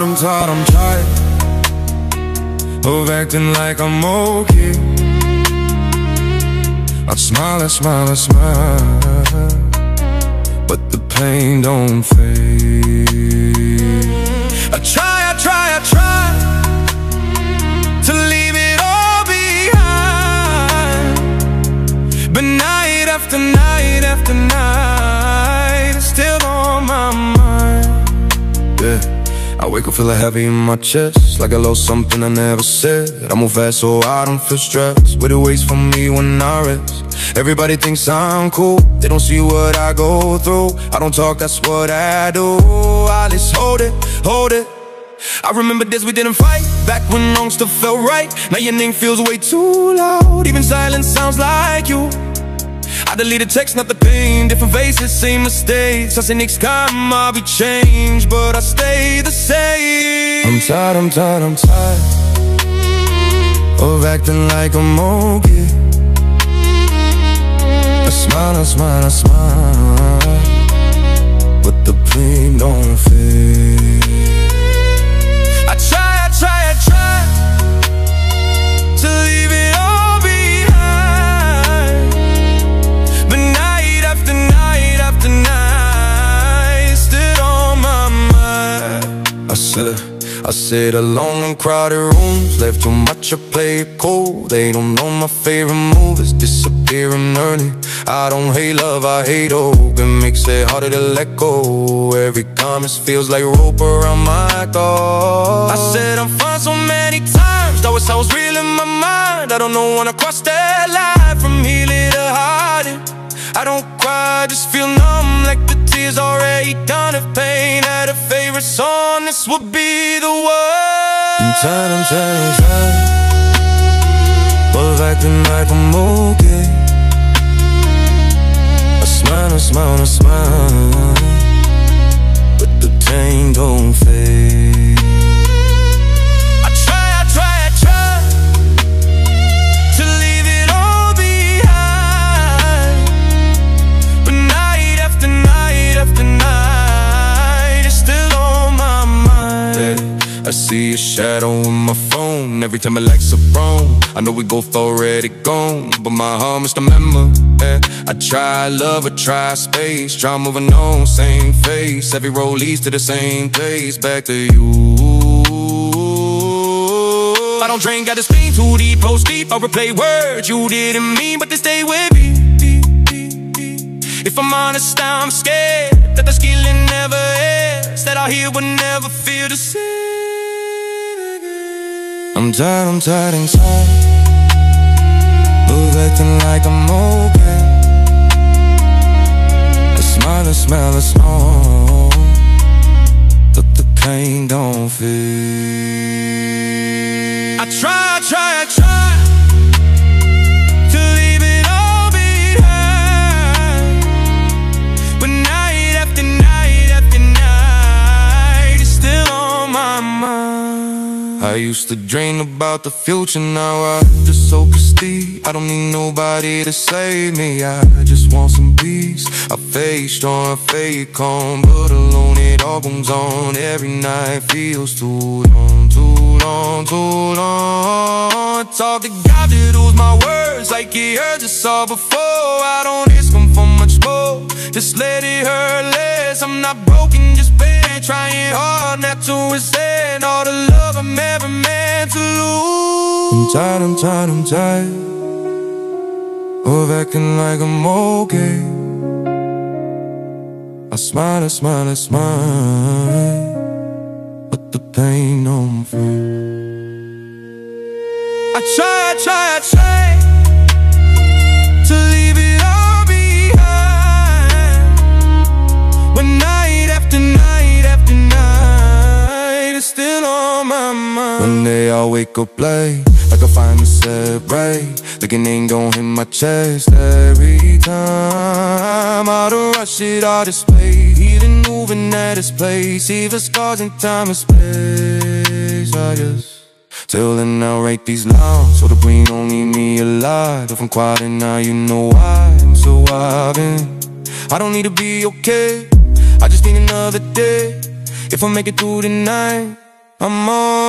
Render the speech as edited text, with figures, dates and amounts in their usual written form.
I'm tired of acting like I'm okay. I smile, but the pain don't fade. I try to leave it all behind, but night after night after night, it's still on my mind. Yeah, I wake up feeling heavy in my chest, like I lost something I never said. I move fast so I don't feel stressed, but it waits for me when I rest. Everybody thinks I'm cool, they don't see what I go through. I don't talk, that's what I do. I just hold it. I remember days we didn't fight, back when wrong stuff felt right. Now your name feels way too loud, even silence sounds like you. I deleted text, not the pain, different faces, same mistakes. I say next time I'll be changed, but I stay the same. I'm tired of acting like I'm okay. I smile, but the pain don't fade. I try to leave it all behind, but night after night after night, it's still on my mind. I sit alone in crowded rooms, left too much, I play it cool. They don't know my favorite move is disappearing early. I don't hate love, I hate hope. It makes it harder to let go. Every promise feels like rope around my thoughts. I said I'm fine so many times, that was how I was real in my mind. I don't know when I cross that line from healing to hiding. I don't cry, I just feel numb, like the tears already done. If pain had a favorite song, this would be the one. I'm tired of acting like I'm okay. I smile, but the pain don't fade. I try to leave it all behind, but night after night after night, it's still on my mind. Yeah, I see a shadow on my phone every time my lights are wrong. I know we both already gone, but my heart must remember. Yeah, I try love, I try space, try moving on, same face. Every road leads to the same place, back to you. I don't drink, got this pain too deep, post deep. I replay words you didn't mean, but they stay with me. If I'm honest, I'm scared that the killing never ends, that our here will never feel the same again. I'm tired inside of acting like I'm okay. I smile, but the pain don't fade. I try to leave it all behind, but night after night after night, it's still on my mind. I used to dream about the future, now I just so prestige. I don't need nobody to save me, I just want some peace. I face strong, I fake calm, but alone it all comes on. Every night feels too long. Talk to God that knows my words like he heard us all before. I don't ask him for much more, just let it hurt less. I'm not broken, just bad, trying hard not to resent all the love I'm ever meant to lose. I'm tired of acting like I'm okay. I smile, but the pain don't fade. I try to leave it all behind, but night after night after night, it's still on my mind. One day I'll wake up late, like I finally celebrate, thinking ain't gon' hit my chest every time. Out of rush it, all display, healing moving at its place, even scars in time and space. I just till then I'll write these lines, so the brain don't need me alive. If I'm quiet and now you know why I'm surviving. I don't need to be okay, I just need another day. If I make it through the night, I'm on